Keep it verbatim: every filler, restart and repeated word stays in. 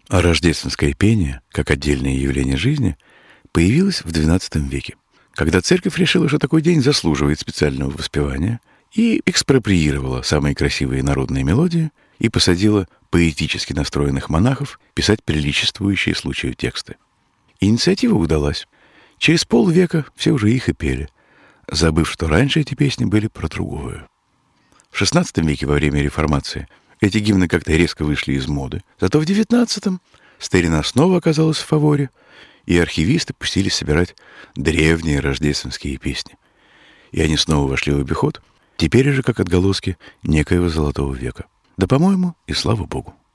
А рождественское пение, как отдельное явление жизни, появилось в двенадцатом веке, когда церковь решила, что такой день заслуживает специального воспевания, и экспроприировала самые красивые народные мелодии и посадила поэтически настроенных монахов писать приличествующие случаю тексты. Инициатива удалась. Через полвека все уже их и пели, забыв, что раньше эти песни были про другое. В шестнадцатом веке, во время реформации, эти гимны как-то резко вышли из моды. Зато в девятнадцатом старина снова оказалась в фаворе, и архивисты пустились собирать древние рождественские песни. И они снова вошли в обиход, теперь же как отголоски некоего золотого века. Да, по-моему, и слава богу.